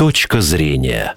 Точка зрения.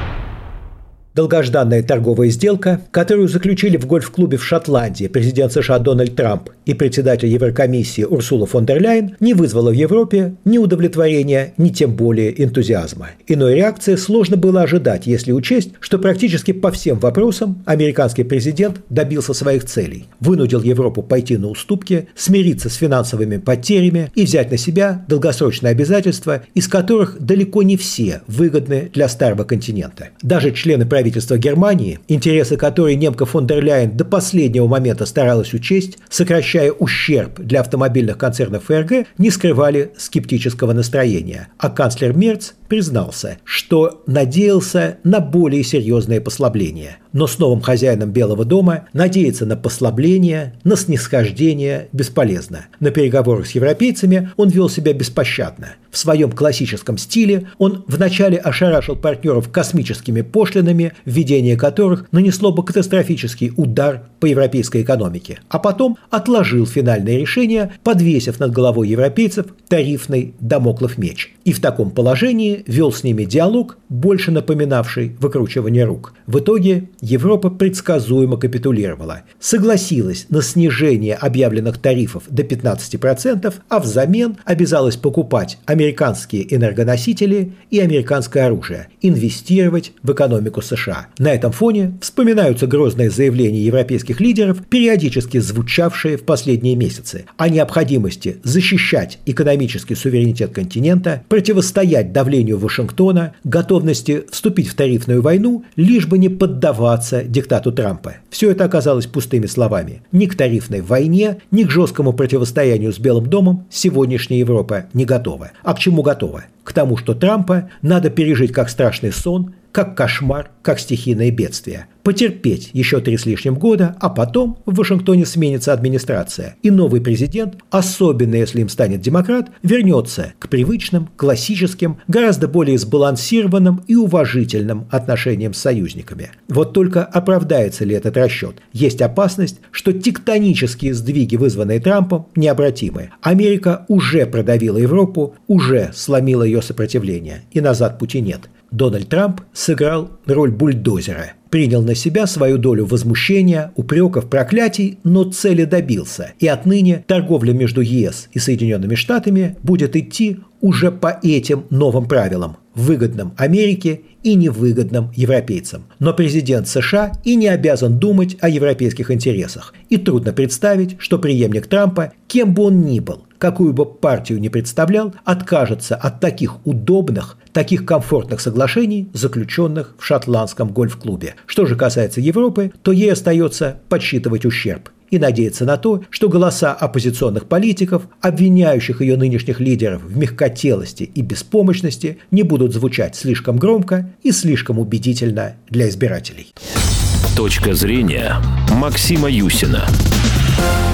Долгожданная торговая сделка, которую заключили в гольф-клубе в Шотландии президент США Дональд Трамп и председатель Еврокомиссии Урсула фон дер Ляйен, не вызвала в Европе ни удовлетворения, ни тем более энтузиазма. Иной реакции сложно было ожидать, если учесть, что практически по всем вопросам американский президент добился своих целей, вынудил Европу пойти на уступки, смириться с финансовыми потерями и взять на себя долгосрочные обязательства, из которых далеко не все выгодны для старого континента. Даже члены правительства Германии, интересы которой немка фон дер Ляйен до последнего момента старалась учесть, сокращая ущерб для автомобильных концернов ФРГ, не скрывали скептического настроения. А канцлер Мерц признался, что надеялся на более серьезные послабления. Но с новым хозяином Белого дома надеяться на послабление, на снисхождение бесполезно. На переговорах с европейцами он вел себя беспощадно. В своем классическом стиле он вначале ошарашил партнеров космическими пошлинами, введение которых нанесло бы катастрофический удар по европейской экономике, а потом отложил финальное решение, подвесив над головой европейцев тарифный дамоклов меч. И в таком положении вел с ними диалог, больше напоминавший выкручивание рук. В итоге Европа предсказуемо капитулировала, согласилась на снижение объявленных тарифов до 15%, а взамен обязалась покупать американские энергоносители и американское оружие, инвестировать в экономику США. На этом фоне вспоминаются грозные заявления европейских лидеров, периодически звучавшие в последние месяцы, о необходимости защищать экономический суверенитет континента, противостоять давлению Вашингтона, готовности вступить в тарифную войну, лишь бы не поддаваться диктату Трампа. Все это оказалось пустыми словами. Ни к тарифной войне, ни к жесткому противостоянию с Белым домом сегодняшняя Европа не готова. А к чему готова? К тому, что Трампа надо пережить как страшный сон, как кошмар, как стихийное бедствие. Потерпеть еще 3 с лишним года, а потом в Вашингтоне сменится администрация. И новый президент, особенно если им станет демократ, вернется к привычным, классическим, гораздо более сбалансированным и уважительным отношениям с союзниками. Вот только оправдается ли этот расчет? Есть опасность, что тектонические сдвиги, вызванные Трампом, необратимы. Америка уже продавила Европу, уже сломила ее сопротивление, и назад пути нет. Дональд Трамп сыграл роль бульдозера, принял на себя свою долю возмущения, упреков, проклятий, но цели добился. И отныне торговля между ЕС и Соединенными Штатами будет идти уже по этим новым правилам, выгодным Америке и невыгодным европейцам. Но президент США и не обязан думать о европейских интересах. И трудно представить, что преемник Трампа, кем бы он ни был, какую бы партию ни представлял, откажется от таких удобных, таких комфортных соглашений, заключенных в шотландском гольф-клубе. Что же касается Европы, то ей остается подсчитывать ущерб и надеяться на то, что голоса оппозиционных политиков, обвиняющих ее нынешних лидеров в мягкотелости и беспомощности, не будут звучать слишком громко и слишком убедительно для избирателей. Точка зрения Максима Юсина.